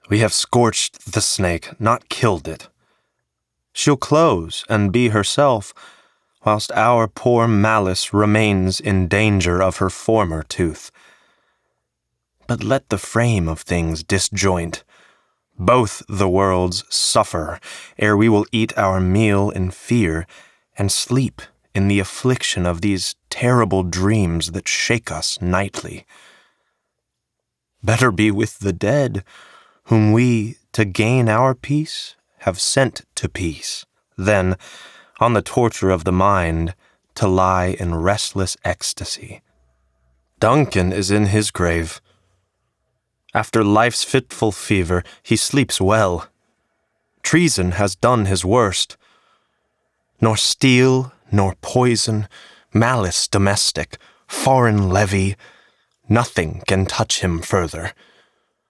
We have scorched the snake, not killed it. She'll close and be herself, whilst our poor malice remains in danger of her former tooth. But let the frame of things disjoint. Both the worlds suffer, ere we will eat our meal in fear, and sleep in the affliction of these terrible dreams that shake us nightly. Better be with the dead, whom we, to gain our peace, have sent to peace, than, on the torture of the mind, to lie in restless ecstasy. Duncan is in his grave. After life's fitful fever, he sleeps well. Treason has done his worst. Nor steel, nor poison, malice domestic, foreign levy, nothing can touch him further.